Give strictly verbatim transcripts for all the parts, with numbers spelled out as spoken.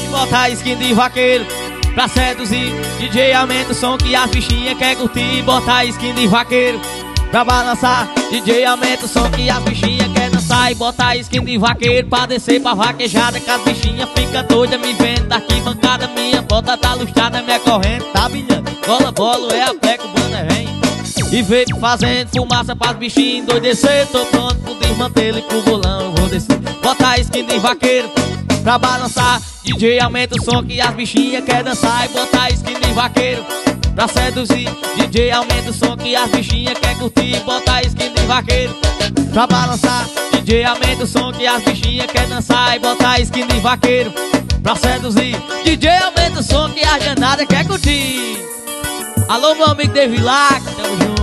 bota a skin de vaqueiro pra seduzir. D J aumenta o som que as bichinhas quer curtir. Bota a skin de vaqueiro pra balançar. D J aumenta o som que as bichinhas quer dançar. E bota a skin de vaqueiro pra descer pra vaquejada, que as bichinhas fica doida me vendo daqui bancada. Minha bota tá lustrada, minha corrente tá brilhando. Bola, bolo, é a pleca, o banda vem e veio fazendo fumaça pras bichinhas endoidecer. Tô pronto pro desmantelo e pro bolão eu vou descer. Bota a skin de vaqueiro pra balançar. D J aumenta o som que as bichinhas quer dançar. E bota a skin de vaqueiro pra seduzir. D J aumenta o som que as bichinhas quer curtir. Bota a skin de vaqueiro pra balançar. D J aumenta o som que as bichinhas quer dançar. E bota a skin de vaqueiro pra seduzir. D J aumenta o som que as danada quer curtir. Alô, meu amigo Devilac, tamo junto.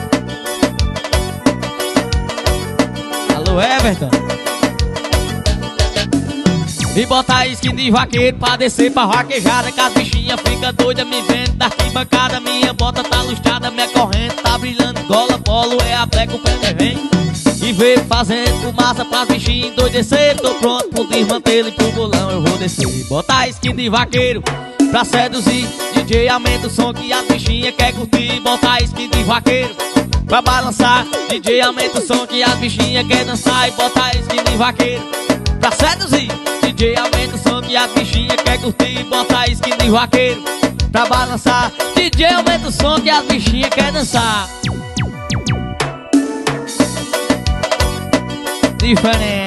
Alô, Everton. E bota a skin de vaqueiro pra descer pra vaquejada, que as bichinhas fica doida me vendo daqui bancada. Minha bota tá lustrada, minha corrente tá brilhando. Gola, bolo, é a pleca, o prêmio vem e veio fazendo fumaça pras bichinhas endoidecer. Tô pronto pro desmantelo e pro bolão eu vou descer. Bota a skin de vaqueiro pra seduzir. D J aumenta o som que as bichinhas quer curtir. Bota a skin de vaqueiro pra balançar. D J aumenta o som que as bichinhas quer dançar. E bota a skin de vaqueiro pra seduzir. D J aumenta o som que as bichinhas quer curtir. Bota a skin de vaqueiro pra balançar. D J aumenta o som que as bichinhas quer dançar. Diferente.